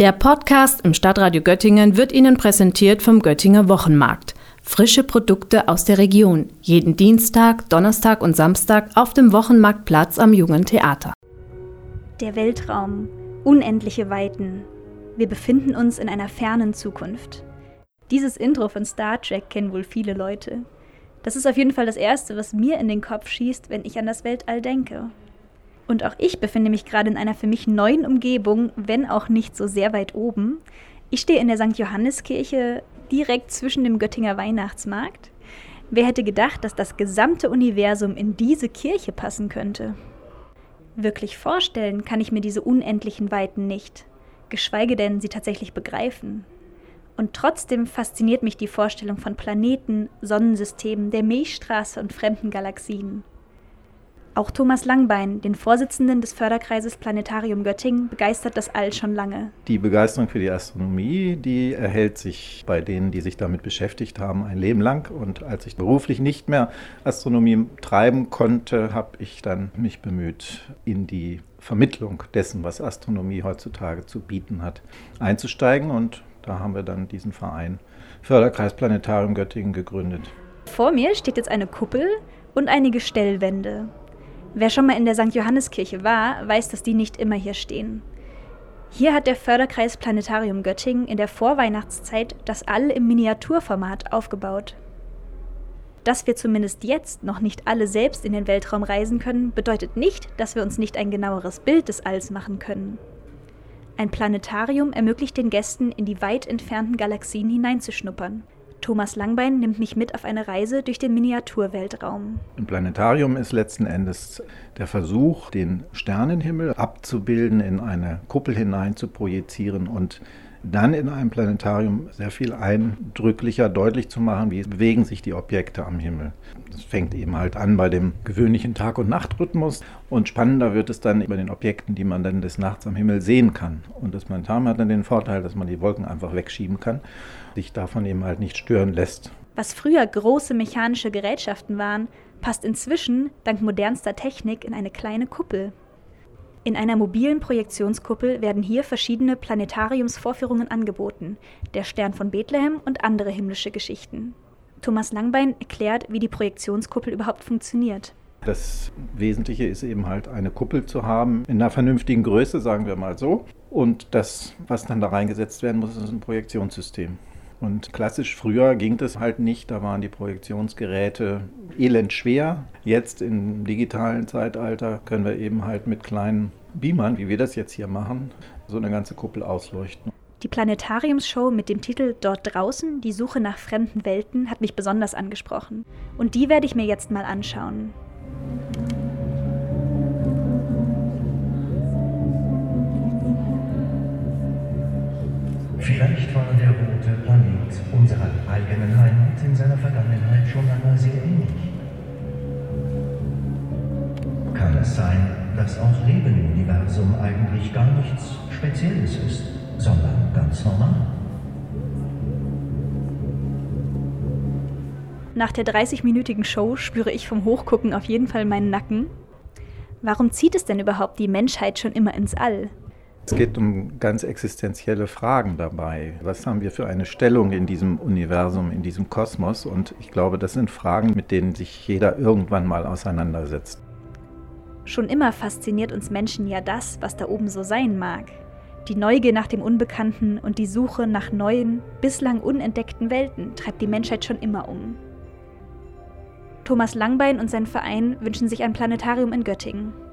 Der Podcast im Stadtradio Göttingen wird Ihnen präsentiert vom Göttinger Wochenmarkt. Frische Produkte aus der Region. Jeden Dienstag, Donnerstag und Samstag auf dem Wochenmarktplatz am Jungen Theater. Der Weltraum. Unendliche Weiten. Wir befinden uns in einer fernen Zukunft. Dieses Intro von Star Trek kennen wohl viele Leute. Das ist auf jeden Fall das Erste, was mir in den Kopf schießt, wenn ich an das Weltall denke. Und auch ich befinde mich gerade in einer für mich neuen Umgebung, wenn auch nicht so sehr weit oben. Ich stehe in der St. Johanniskirche direkt zwischen dem Göttinger Weihnachtsmarkt. Wer hätte gedacht, dass das gesamte Universum in diese Kirche passen könnte? Wirklich vorstellen kann ich mir diese unendlichen Weiten nicht, geschweige denn sie tatsächlich begreifen. Und trotzdem fasziniert mich die Vorstellung von Planeten, Sonnensystemen, der Milchstraße und fremden Galaxien. Auch Thomas Langbein, den Vorsitzenden des Förderkreises Planetarium Göttingen, begeistert das All schon lange. Die Begeisterung für die Astronomie, die erhält sich bei denen, die sich damit beschäftigt haben, ein Leben lang. Und als ich beruflich nicht mehr Astronomie treiben konnte, habe ich dann mich bemüht, in die Vermittlung dessen, was Astronomie heutzutage zu bieten hat, einzusteigen. Und da haben wir dann diesen Verein Förderkreis Planetarium Göttingen gegründet. Vor mir steht jetzt eine Kuppel und einige Stellwände. Wer schon mal in der St. Johanniskirche war, weiß, dass die nicht immer hier stehen. Hier hat der Förderkreis Planetarium Göttingen in der Vorweihnachtszeit das All im Miniaturformat aufgebaut. Dass wir zumindest jetzt noch nicht alle selbst in den Weltraum reisen können, bedeutet nicht, dass wir uns nicht ein genaueres Bild des Alls machen können. Ein Planetarium ermöglicht den Gästen, in die weit entfernten Galaxien hineinzuschnuppern. Thomas Langbein nimmt mich mit auf eine Reise durch den Miniaturweltraum. Ein Planetarium ist letzten Endes der Versuch, den Sternenhimmel abzubilden, in eine Kuppel hinein zu projizieren und dann in einem Planetarium sehr viel eindrücklicher deutlich zu machen, wie bewegen sich die Objekte am Himmel. Das fängt eben halt an bei dem gewöhnlichen Tag- und Nachtrhythmus und spannender wird es dann bei den Objekten, die man dann des Nachts am Himmel sehen kann. Und das Planetarium hat dann den Vorteil, dass man die Wolken einfach wegschieben kann, sich davon eben halt nicht stören lässt. Was früher große mechanische Gerätschaften waren, passt inzwischen dank modernster Technik in eine kleine Kuppel. In einer mobilen Projektionskuppel werden hier verschiedene Planetariumsvorführungen angeboten, der Stern von Bethlehem und andere himmlische Geschichten. Thomas Langbein erklärt, wie die Projektionskuppel überhaupt funktioniert. Das Wesentliche ist eben halt eine Kuppel zu haben, in einer vernünftigen Größe, sagen wir mal so. Und das, was dann da reingesetzt werden muss, ist ein Projektionssystem. Und klassisch früher ging das halt nicht, da waren die Projektionsgeräte elend schwer. Jetzt im digitalen Zeitalter können wir eben halt mit kleinen Beamern, wie wir das jetzt hier machen, so eine ganze Kuppel ausleuchten. Die Planetariumsshow mit dem Titel Dort draußen, die Suche nach fremden Welten hat mich besonders angesprochen. Und die werde ich mir jetzt mal anschauen. Vielleicht war der rote Planet unserer eigenen Heimat in seiner Vergangenheit schon einmal sehr ähnlich. Kann es sein, dass auch Leben im Universum eigentlich gar nichts Spezielles ist, sondern ganz normal? Nach der 30-minütigen Show spüre ich vom Hochgucken auf jeden Fall meinen Nacken. Warum zieht es denn überhaupt die Menschheit schon immer ins All? Es geht um ganz existenzielle Fragen dabei. Was haben wir für eine Stellung in diesem Universum, in diesem Kosmos? Und ich glaube, das sind Fragen, mit denen sich jeder irgendwann mal auseinandersetzt. Schon immer fasziniert uns Menschen ja das, was da oben so sein mag. Die Neugier nach dem Unbekannten und die Suche nach neuen, bislang unentdeckten Welten treibt die Menschheit schon immer um. Thomas Langbein und sein Verein wünschen sich ein Planetarium in Göttingen.